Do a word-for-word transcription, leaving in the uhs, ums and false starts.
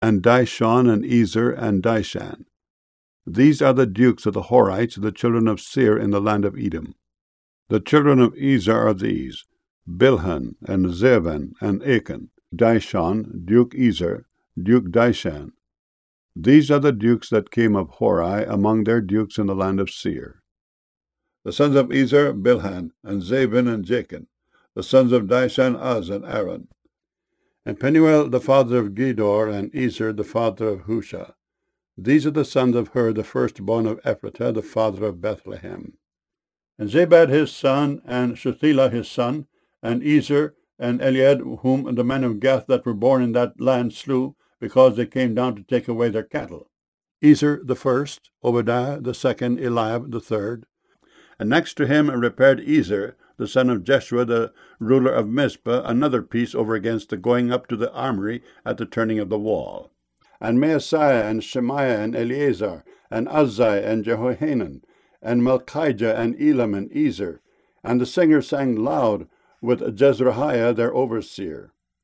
and Dishon, and Ezer, and Dishan. These are the dukes of the Horites, the children of Seir, in the land of Edom. The children of Ezer are these: Bilhan, and Zevan, and Achan, Dishon, Duke Ezer, Duke Dishan. These are the dukes that came of Hori among their dukes in the land of Seir. The sons of Ezer, Bilhan, and Zabin, and Jachin. The sons of Dishan, Uz, and Aaron. And Penuel the father of Gedor, and Ezer the father of Husha. These are the sons of Hur, the firstborn of Ephratah, the father of Bethlehem. And Zabad his son, and Shuthelah his son, and Ezer, and Eliad, whom the men of Gath that were born in that land slew, because they came down to take away their cattle. Ezer the first, Obadiah the second, Eliab the third. And next to him repaired Ezer, the son of Jeshua, the ruler of Mizpah, another piece over against the going up to the armory at the turning of the wall. And Maaseiah, and Shemaiah, and Eleazar, and Uzziah, and Jehohanan, and Malchijah, and Elam, and Ezer. And the singers sang loud with Jezrahiah their overseer.